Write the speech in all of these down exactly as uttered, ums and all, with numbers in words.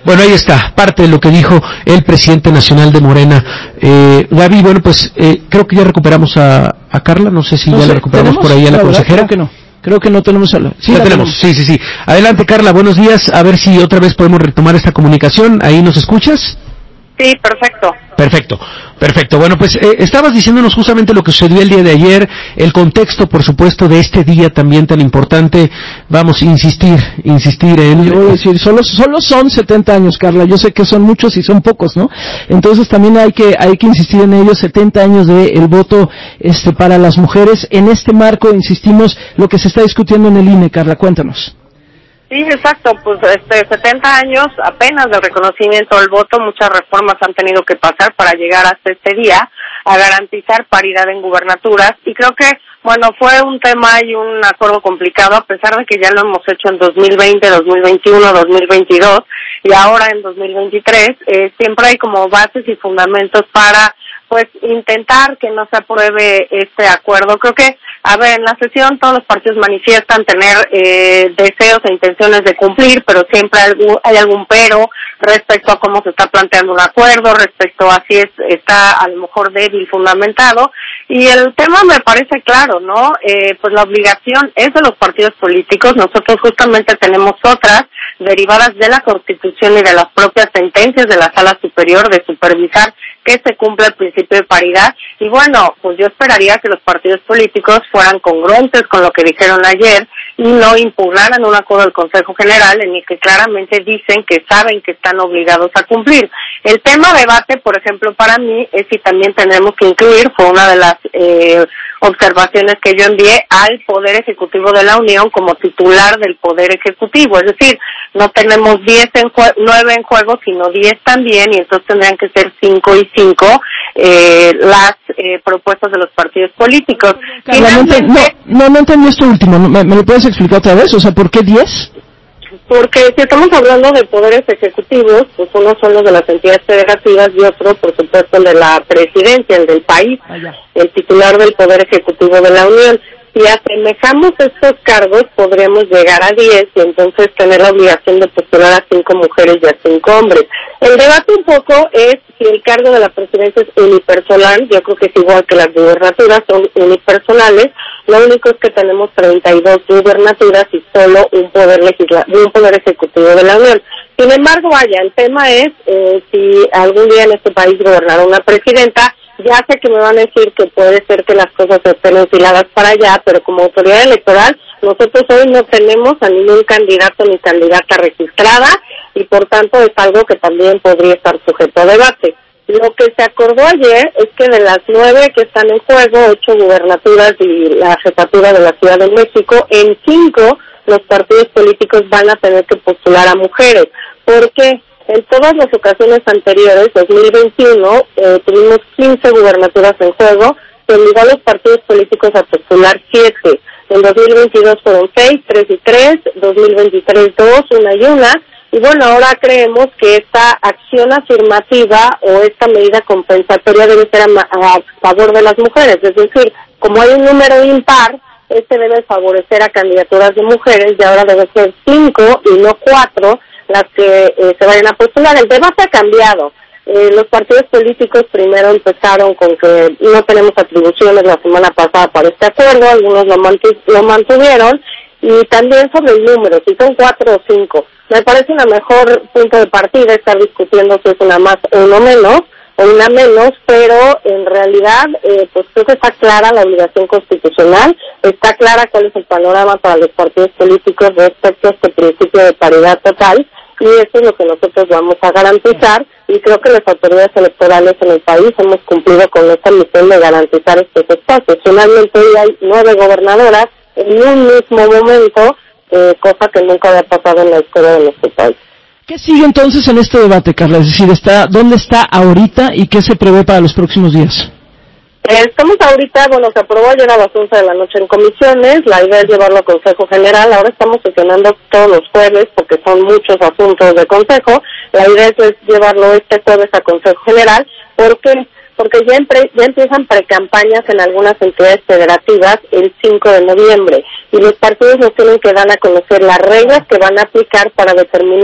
Bueno, ahí está, parte de lo que dijo el presidente nacional de Morena. Eh, Gaby, bueno, pues eh, creo que ya recuperamos a, a Carla, no sé si no ya sé, la recuperamos por ahí a la, la consejera. Creo que no, creo que no tenemos a la... Sí, la, la tenemos, tenemos, sí, sí, sí. Adelante, Carla, buenos días, a ver si otra vez podemos retomar esta comunicación. ¿Ahí nos escuchas? Sí, perfecto. Perfecto, perfecto. Bueno, pues eh, estabas diciéndonos justamente lo que sucedió el día de ayer, el contexto, por supuesto, de este día también tan importante. Vamos a insistir, insistir en... Yo voy a decir, solo, solo son setenta años, Carla. Yo sé que son muchos y son pocos, ¿no? Entonces también hay que, hay que insistir en ellos, setenta años de el voto, este, para las mujeres. En este marco, insistimos, lo que se está discutiendo en el I N E, Carla, cuéntanos. Sí, exacto, pues este setenta años apenas de reconocimiento del voto, muchas reformas han tenido que pasar para llegar hasta este día a garantizar paridad en gubernaturas y creo que, bueno, fue un tema y un acuerdo complicado a pesar de que ya lo hemos hecho en dos mil veinte, dos mil veintiuno, dos mil veintidós y ahora en dos mil veintitrés, eh, siempre hay como bases y fundamentos para pues intentar que no se apruebe este acuerdo. Creo que, a ver, en la sesión todos los partidos manifiestan tener eh, deseos e intenciones de cumplir, pero siempre hay algún, hay algún pero respecto a cómo se está planteando un acuerdo, respecto a si es, está a lo mejor débil fundamentado, y el tema me parece claro, ¿no? Eh, pues la obligación es de los partidos políticos, nosotros justamente tenemos otras derivadas de la Constitución y de las propias sentencias de la Sala Superior de supervisar que se cumpla el principio de paridad y bueno, pues yo esperaría que los partidos políticos fueran congruentes con lo que dijeron ayer y no impugnaran un acuerdo del Consejo General en el que claramente dicen que saben que están obligados a cumplir. El tema debate, por ejemplo, para mí es si también tenemos que incluir, fue una de las eh, observaciones que yo envié al Poder Ejecutivo de la Unión como titular del Poder Ejecutivo, es decir, no tenemos diez en jue- nueve en juego, sino diez también, y entonces tendrían que ser cinco y cinco eh, las eh, propuestas de los partidos políticos. Carla, Finalmente, no, no, no entendí esto último, ¿Me, ¿me lo puedes explicar otra vez? O sea, ¿por qué diez? Porque si estamos hablando de poderes ejecutivos, pues uno son los de las entidades federativas y otro, por supuesto, el de la presidencia, el del país, ah, el titular del Poder Ejecutivo de la Unión. Si asemejamos estos cargos, podremos llegar a diez y entonces tener la obligación de postular a cinco mujeres y a cinco hombres. El debate un poco es si el cargo de la presidencia es unipersonal, yo creo que es igual que las gubernaturas, son unipersonales, lo único es que tenemos treinta y dos gubernaturas y solo un poder legislativo, un poder ejecutivo de la Unión. Sin embargo, vaya, el tema es eh, si algún día en este país gobernará una presidenta. Ya sé que me van a decir que puede ser que las cosas estén enfiladas para allá, pero como autoridad electoral, nosotros hoy no tenemos a ningún candidato ni candidata registrada y por tanto es algo que también podría estar sujeto a debate. Lo que se acordó ayer es que de las nueve que están en juego, ocho gubernaturas y la jefatura de la Ciudad de México, en cinco los partidos políticos van a tener que postular a mujeres. ¿Por qué? En todas las ocasiones anteriores, dos mil veintiuno, eh, tuvimos quince gubernaturas en juego, se obligó a los partidos políticos a postular siete. En dos mil veintidós fueron seis, tres y tres, dos mil veintitrés dos, una y una, y bueno, ahora creemos que esta acción afirmativa o esta medida compensatoria debe ser a, a favor de las mujeres, es decir, como hay un número impar, este debe favorecer a candidaturas de mujeres y ahora debe ser cinco y no cuatro, las que eh, se vayan a postular. El debate ha cambiado. Eh, los partidos políticos primero empezaron con que no tenemos atribuciones la semana pasada para este acuerdo, algunos lo, mantu- lo mantuvieron, y también sobre el número, si son cuatro o cinco. Me parece una mejor punto de partida estar discutiendo si es una más o uno menos, o una menos, pero en realidad eh, pues creo que está clara la obligación constitucional, está clara cuál es el panorama para los partidos políticos respecto a este principio de paridad total, y eso es lo que nosotros vamos a garantizar, y creo que las autoridades electorales en el país hemos cumplido con esta misión de garantizar estos espacios. Finalmente hoy hay nueve gobernadoras en un mismo momento, eh, cosa que nunca había pasado en la historia de nuestro país. ¿Qué sigue entonces en este debate, Carla? Es decir, está, ¿dónde está ahorita y qué se prevé para los próximos días? Eh, estamos ahorita, bueno, se aprobó ayer a las once de la noche en comisiones, la idea es llevarlo al Consejo General, ahora estamos sesionando todos los jueves porque son muchos asuntos de Consejo, la idea es llevarlo este jueves a Consejo General, ¿por qué? Porque ya, entre, ya empiezan precampañas en algunas entidades federativas el cinco de noviembre y los partidos nos tienen que dar a conocer las reglas que van a aplicar para determinar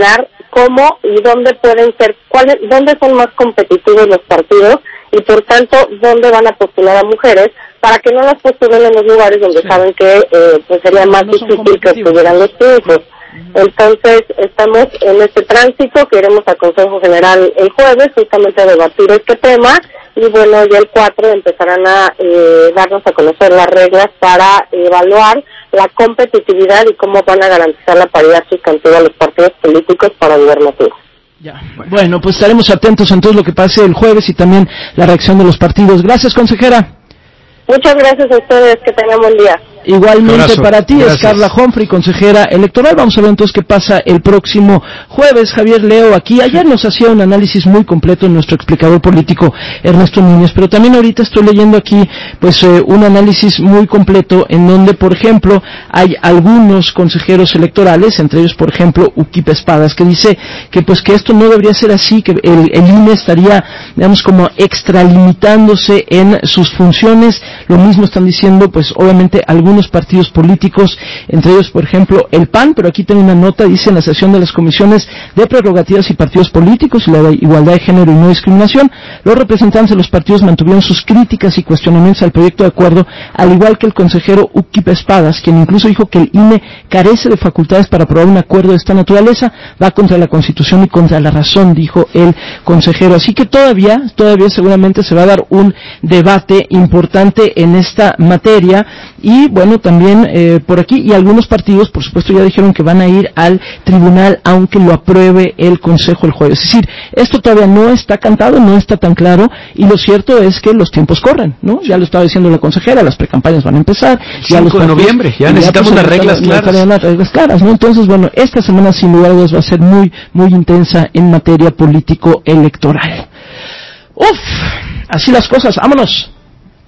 cómo y dónde pueden ser, cuáles, dónde son más competitivos los partidos y por tanto dónde van a postular a mujeres para que no las postulen en los lugares donde sí. saben que eh, pues sería más no difícil que obtuvieran los triunfos. Entonces estamos en este tránsito que iremos al Consejo General el jueves justamente a debatir este tema y bueno, ya el cuatro empezarán a eh, darnos a conocer las reglas para evaluar la competitividad y cómo van a garantizar la paridad sustantiva a los partidos políticos para gubernatura. Ya. Bueno, pues estaremos atentos en todo lo que pase el jueves y también la reacción de los partidos. Gracias, consejera. Muchas gracias a ustedes, que tengan buen día. Igualmente Abrazo. Para ti Gracias. Es Carla Humphrey, consejera electoral. Vamos a ver entonces qué pasa el próximo jueves. Javier Leo aquí. Ayer nos hacía un análisis muy completo nuestro explicador político Ernesto Núñez, pero también ahorita estoy leyendo aquí pues eh, un análisis muy completo en donde, por ejemplo, hay algunos consejeros electorales, entre ellos, por ejemplo, Ukip Espadas, que dice que pues que esto no debería ser así, que el, el I N E estaría, digamos, como extralimitándose en sus funciones. Lo mismo están diciendo, pues, obviamente, algunos algunos partidos políticos, entre ellos, por ejemplo, el P A N, pero aquí tiene una nota, dice en la sesión de las comisiones de prerrogativas y partidos políticos y la de igualdad de género y no discriminación, los representantes de los partidos mantuvieron sus críticas y cuestionamientos al proyecto de acuerdo, al igual que el consejero Ukip Espadas, quien incluso dijo que el I N E carece de facultades para aprobar un acuerdo de esta naturaleza, va contra la Constitución y contra la razón, dijo el consejero. Así que todavía, todavía seguramente se va a dar un debate importante en esta materia y, bueno, también eh, por aquí, y algunos partidos, por supuesto, ya dijeron que van a ir al tribunal aunque lo apruebe el Consejo el jueves. Es decir, esto todavía no está cantado, no está tan claro, y lo cierto es que los tiempos corren, ¿no? Ya lo estaba diciendo la consejera, las precampañas van a empezar. Ya los partidos, de noviembre, ya necesitamos las reglas claras. Las reglas claras, ¿no? Entonces, bueno, esta semana sin lugar a dudas va a ser muy, muy intensa en materia político-electoral. Uf, así las cosas, vámonos.